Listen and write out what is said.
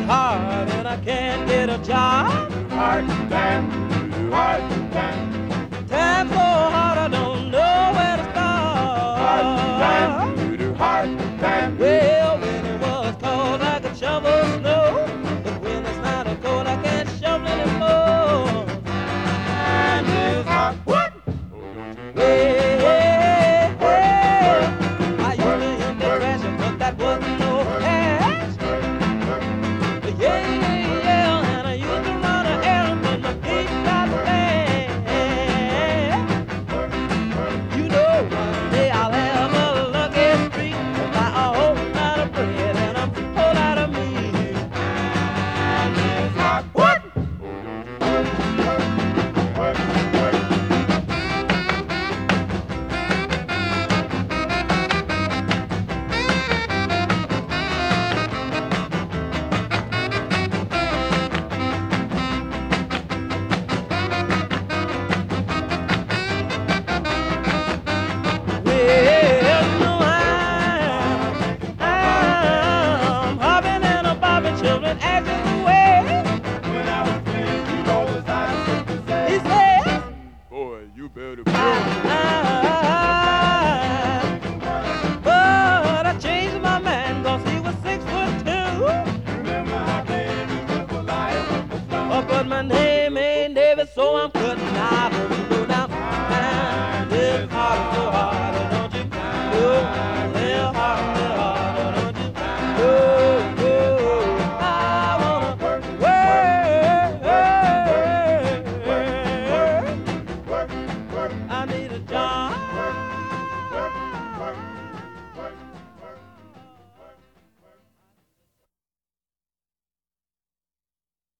hard and I can't get a job. Hard time, hard time, Time's so hard I don't know where to hard start. time, hard time. Well, when it was cold I could shovel snow, but when it's not a cold I can't shovel anymore. Time is hard. What? Hey, hey, hey. I used to hit the trash, but that wasn't no cash. Yeah, yeah, yeah, and I used to run an errand, but my feet got bad. You know, one day I'll have a lucky streak, buy a whole lot of bread and a whole lot of meat. Time is hard. What? Well, you know I'm hopping and a bobbing, children acting away. When I was playing keyboard, I was to say, He says, boy, you better but I changed my mind 'cause he was 6'2". remember how David was alive on the song. But my name ain't David, so I'm